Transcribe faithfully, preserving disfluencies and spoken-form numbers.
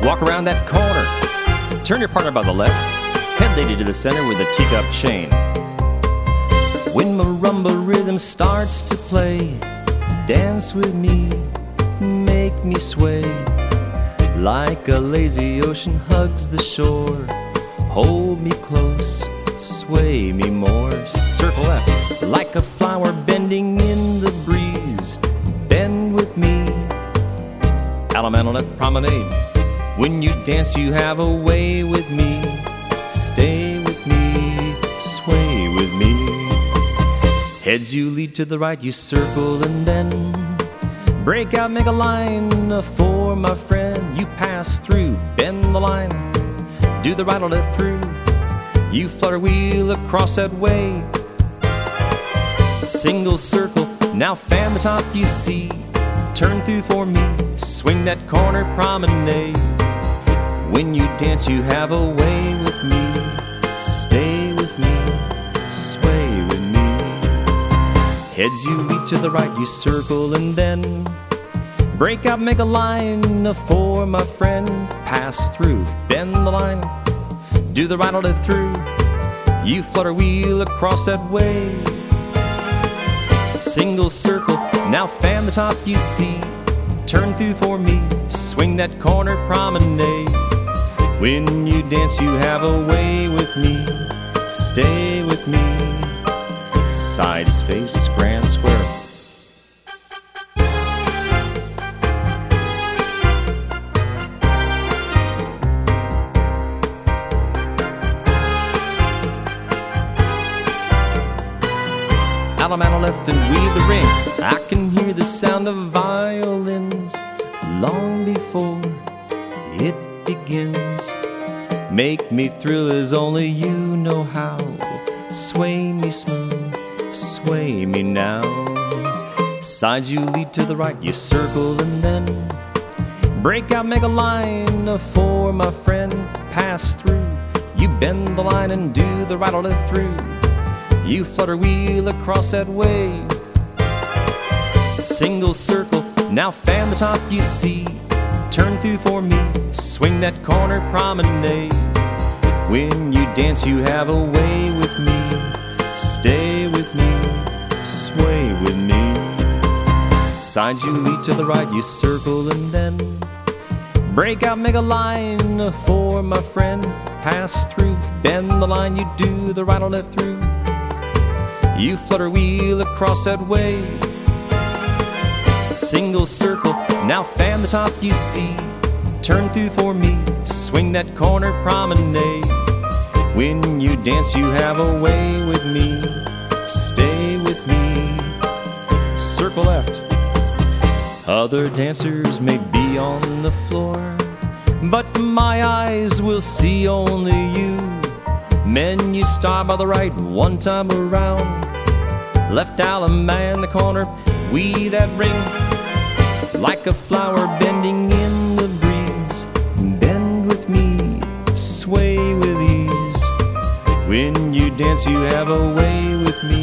Walk around that corner. Turn your partner by the left. Head lady to the center with a teacup chain. When marimba rhythm starts to play, dance with me, make me sway. Like a lazy ocean hugs the shore, hold me close, sway me more. Circle left, like a flower bending in the breeze, bend with me. Allemande left promenade. When you dance you have a way with me, stay with me, sway with me. Heads you lead to the right, you circle and then break out, make a line for my friend. You pass through, bend the line, do the right or left through. You flutter wheel across that way. Single circle, now fan the top you see. Turn through for me, swing that corner promenade. When you dance you have a way with me, stay with me, sway with me. Heads you lead to the right, you circle and then break out, make a line for my friend. Pass through, bend the line, do the right or left through. You flutter wheel across that way. Single circle, now fan the top you see. Turn through for me, swing that corner promenade. When you dance you have a way with me, stay with me. Sides face grand square. Allemande left and weave the ring. I can hear the sound of violins long before it begins. Make me thrill as only you know how. Sway me smooth, sway me now. Sides you lead to the right, you circle and then break out, make a line for my friend. Pass through, you bend the line and do the right or left through. You flutter wheel across that way. Single circle, now fan the top you see. Turn through for me, swing that corner promenade. When you dance you have a way with me, stay with me, sway with me. Sides you lead to the right, you circle and then break out, make a line for my friend. Pass through, bend the line, you do the right or left through. You flutter wheel across that way. Single circle, now fan the top you see. Turn through for me, swing that corner promenade. When you dance you have a way with me, stay with me. Circle left. Other dancers may be on the floor, but my eyes will see only you. Men, you start by the right one time around. Left Allemande the corner, weave that ring. Like a flower bending in the breeze, bend with me, sway with ease. When you dance you have a way with me,